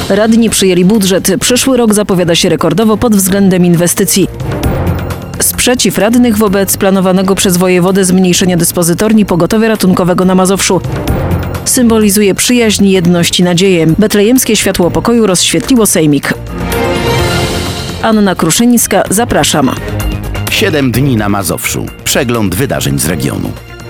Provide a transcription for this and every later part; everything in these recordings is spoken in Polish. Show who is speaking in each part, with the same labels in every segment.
Speaker 1: Radni przyjęli budżet. Przyszły rok zapowiada się rekordowo pod względem inwestycji. Sprzeciw radnych wobec planowanego przez wojewodę zmniejszenia dyspozytorni pogotowia ratunkowego na Mazowszu symbolizuje przyjaźń, jedność i nadzieję. Betlejemskie światło pokoju rozświetliło sejmik. Anna Kruszyńska, zapraszam.
Speaker 2: 7 dni na Mazowszu. Przegląd wydarzeń z regionu.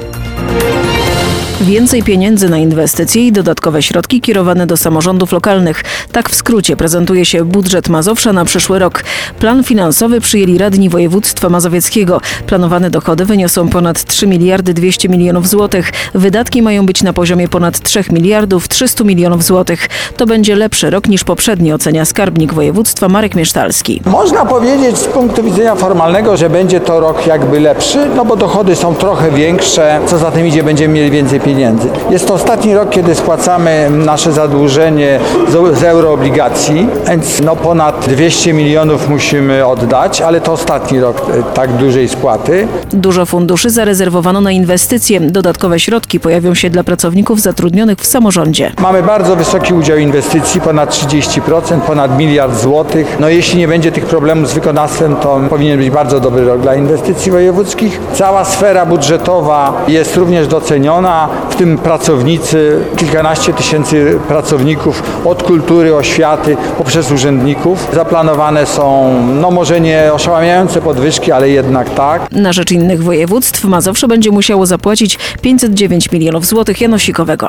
Speaker 1: Więcej pieniędzy na inwestycje i dodatkowe środki kierowane do samorządów lokalnych. Tak w skrócie prezentuje się budżet Mazowsza na przyszły rok. Plan finansowy przyjęli radni województwa mazowieckiego. Planowane dochody wyniosą ponad 3 miliardy 200 milionów złotych. Wydatki mają być na poziomie ponad 3 miliardów 300 milionów złotych. To będzie lepszy rok niż poprzedni, ocenia skarbnik województwa Marek Miesztalski.
Speaker 3: Można powiedzieć z punktu widzenia formalnego, że będzie to rok jakby lepszy, no bo dochody są trochę większe, co za tym idzie, będziemy mieli więcej pieniędzy. Jest to ostatni rok, kiedy spłacamy nasze zadłużenie z euroobligacji, więc ponad 200 milionów musimy oddać, ale to ostatni rok tak dużej spłaty.
Speaker 1: Dużo funduszy zarezerwowano na inwestycje. Dodatkowe środki pojawią się dla pracowników zatrudnionych w samorządzie.
Speaker 3: Mamy bardzo wysoki udział inwestycji, ponad 30%, ponad 1 miliard złotych. Jeśli nie będzie tych problemów z wykonawstwem, to powinien być bardzo dobry rok dla inwestycji wojewódzkich. Cała sfera budżetowa jest również doceniona, w tym pracownicy, kilkanaście tysięcy pracowników od kultury, oświaty, poprzez urzędników. Zaplanowane są, może nie oszałamiające podwyżki, ale jednak tak.
Speaker 1: Na rzecz innych województw Mazowsze będzie musiało zapłacić 509 milionów złotych janosikowego.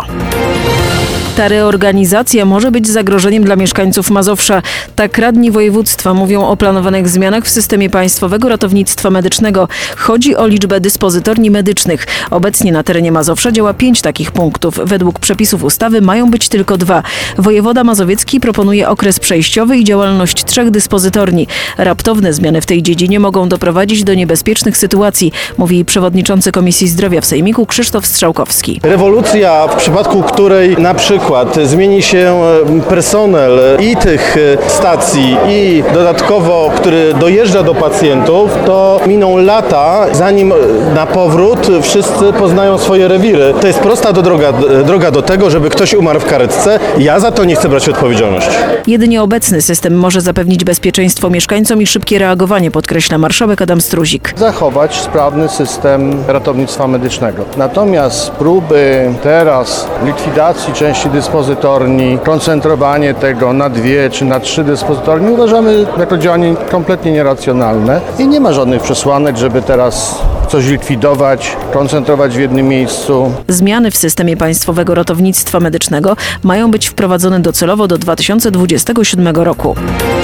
Speaker 1: Ta reorganizacja może być zagrożeniem dla mieszkańców Mazowsza. Tak radni województwa mówią o planowanych zmianach w systemie państwowego ratownictwa medycznego. Chodzi o liczbę dyspozytorni medycznych. Obecnie na terenie Mazowsza działa 5 takich punktów. Według przepisów ustawy mają być tylko 2. Wojewoda mazowiecki proponuje okres przejściowy i działalność 3 dyspozytorni. Raptowne zmiany w tej dziedzinie mogą doprowadzić do niebezpiecznych sytuacji, mówi przewodniczący Komisji Zdrowia w Sejmiku Krzysztof Strzałkowski.
Speaker 4: Rewolucja, w przypadku której na przykład zmieni się personel i tych stacji i dodatkowo, który dojeżdża do pacjentów, to miną lata, zanim na powrót wszyscy poznają swoje rewiry. To jest prosta droga do tego, żeby ktoś umarł w karetce. Ja za to nie chcę brać odpowiedzialności.
Speaker 1: Jedynie obecny system może zapewnić bezpieczeństwo mieszkańcom i szybkie reagowanie, podkreśla marszałek Adam Struzik.
Speaker 5: Zachować sprawny system ratownictwa medycznego. Natomiast próby teraz likwidacji części dyspozytorni, koncentrowanie tego na 2 czy na 3 dyspozytornie uważamy jako działanie kompletnie nieracjonalne i nie ma żadnych przesłanek, żeby teraz coś likwidować, koncentrować w jednym miejscu.
Speaker 1: Zmiany w systemie państwowego ratownictwa medycznego mają być wprowadzone docelowo do 2027 roku.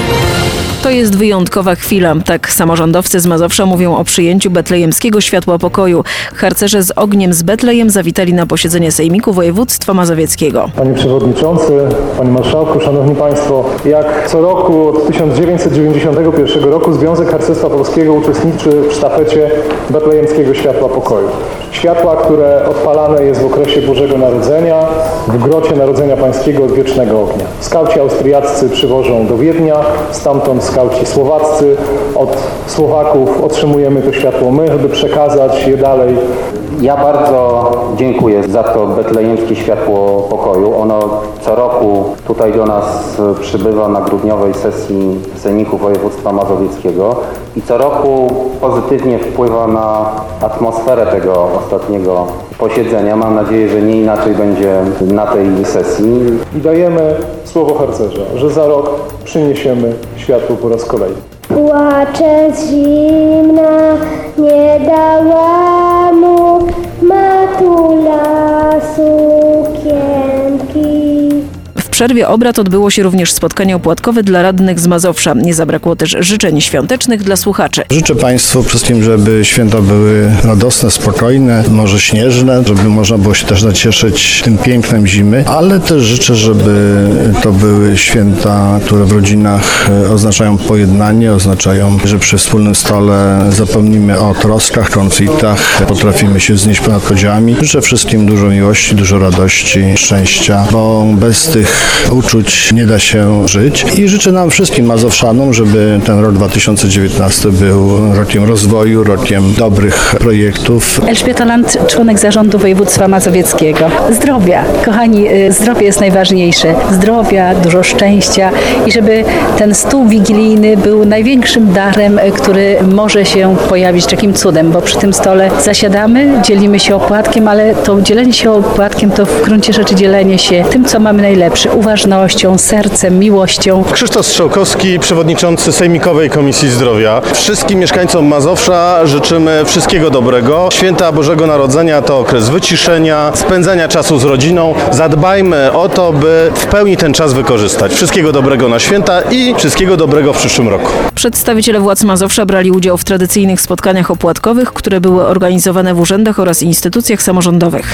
Speaker 1: To jest wyjątkowa chwila. Tak samorządowcy z Mazowsza mówią o przyjęciu betlejemskiego światła pokoju. Harcerze z ogniem z Betlejem zawitali na posiedzenie Sejmiku Województwa Mazowieckiego.
Speaker 6: Panie Przewodniczący, Panie Marszałku, Szanowni Państwo, jak co roku od 1991 roku Związek Harcerstwa Polskiego uczestniczy w sztafecie betlejemskiego światła pokoju. Światła, które odpalane jest w okresie Bożego Narodzenia, w grocie Narodzenia Pańskiego od Wiecznego Ognia. Skauci austriaccy przywożą do Wiednia, stamtąd skauci słowaccy. Od Słowaków otrzymujemy to światło my, żeby przekazać je dalej.
Speaker 7: Ja bardzo dziękuję za to betlejemskie światło pokoju. Ono co roku tutaj do nas przybywa na grudniowej sesji Sejmiku Województwa Mazowieckiego i co roku pozytywnie wpływa na atmosferę tego ostatniego posiedzenia. Mam nadzieję, że nie inaczej będzie na tej sesji.
Speaker 6: I dajemy słowo harcerza, że za rok przyniesiemy światło po raz kolejny.
Speaker 8: Płacze zimna, nie dała mu matula sukienki.
Speaker 1: W przerwie obrad odbyło się również spotkanie opłatkowe dla radnych z Mazowsza. Nie zabrakło też życzeń świątecznych dla słuchaczy.
Speaker 9: Życzę Państwu wszystkim, żeby święta były radosne, spokojne, może śnieżne, żeby można było się też nacieszyć tym pięknem zimy, ale też życzę, żeby to były święta, które w rodzinach oznaczają pojednanie, oznaczają, że przy wspólnym stole zapomnimy o troskach, konfliktach, potrafimy się wznieść ponad podziałami. Życzę wszystkim dużo miłości, dużo radości, szczęścia, bo bez tych których uczuć nie da się żyć. I życzę nam wszystkim mazowszanom, żeby ten rok 2019 był rokiem rozwoju, rokiem dobrych projektów.
Speaker 10: Elżbieta Land, członek zarządu województwa mazowieckiego. Zdrowia. Kochani, zdrowie jest najważniejsze. Zdrowia, dużo szczęścia i żeby ten stół wigilijny był największym darem, który może się pojawić takim cudem, bo przy tym stole zasiadamy, dzielimy się opłatkiem, ale to dzielenie się opłatkiem to w gruncie rzeczy dzielenie się tym, co mamy najlepsze, uważnością, sercem, miłością.
Speaker 4: Krzysztof Strzałkowski, przewodniczący Sejmikowej Komisji Zdrowia. Wszystkim mieszkańcom Mazowsza życzymy wszystkiego dobrego. Święta Bożego Narodzenia to okres wyciszenia, spędzania czasu z rodziną. Zadbajmy o to, by w pełni ten czas wykorzystać. Wszystkiego dobrego na święta i wszystkiego dobrego w przyszłym roku.
Speaker 1: Przedstawiciele władz Mazowsza brali udział w tradycyjnych spotkaniach opłatkowych, które były organizowane w urzędach oraz instytucjach samorządowych.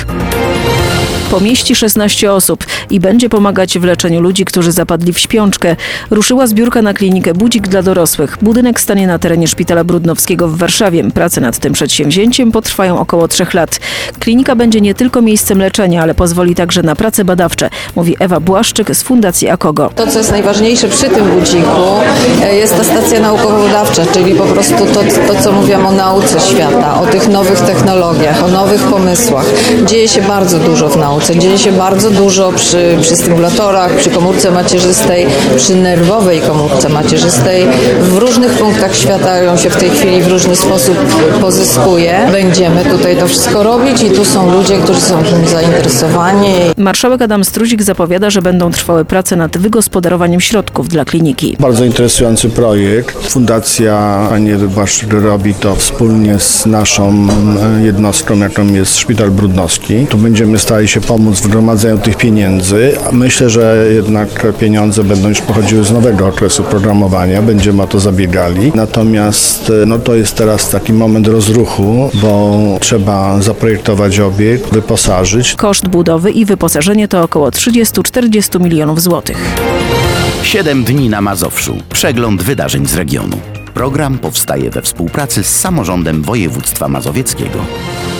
Speaker 1: Pomieści 16 osób i będzie pomagać w leczeniu ludzi, którzy zapadli w śpiączkę. Ruszyła zbiórka na klinikę Budzik dla dorosłych. Budynek stanie na terenie Szpitala Brudnowskiego w Warszawie. Prace nad tym przedsięwzięciem potrwają około 3 lat. Klinika będzie nie tylko miejscem leczenia, ale pozwoli także na prace badawcze, mówi Ewa Błaszczyk z Fundacji Akogo.
Speaker 11: To, co jest najważniejsze przy tym budziku, jest ta stacja naukowo-badawcza, czyli po prostu to, co mówiłam o nauce świata, o tych nowych technologiach, o nowych pomysłach. Dzieje się bardzo dużo w nauce. Dzieje się bardzo dużo przy stymulatorach, przy komórce macierzystej, przy nerwowej komórce macierzystej. W różnych punktach świata ją się w tej chwili w różny sposób pozyskuje. Będziemy tutaj to wszystko robić i tu są ludzie, którzy są tym zainteresowani.
Speaker 1: Marszałek Adam Struzik zapowiada, że będą trwały prace nad wygospodarowaniem środków dla kliniki.
Speaker 9: Bardzo interesujący projekt. Fundacja pani Ewy Błaszczyk robi to wspólnie z naszą jednostką, jaką jest Szpital Brudnowski. Tu będziemy starali się pomóc w gromadzeniu tych pieniędzy. Myślę, że jednak pieniądze będą już pochodziły z nowego okresu programowania. Będziemy o to zabiegali. Natomiast to jest teraz taki moment rozruchu, bo trzeba zaprojektować obiekt, wyposażyć.
Speaker 1: Koszt budowy i wyposażenie to około 30-40 milionów złotych.
Speaker 2: 7 dni na Mazowszu. Przegląd wydarzeń z regionu. Program powstaje we współpracy z Samorządem Województwa Mazowieckiego.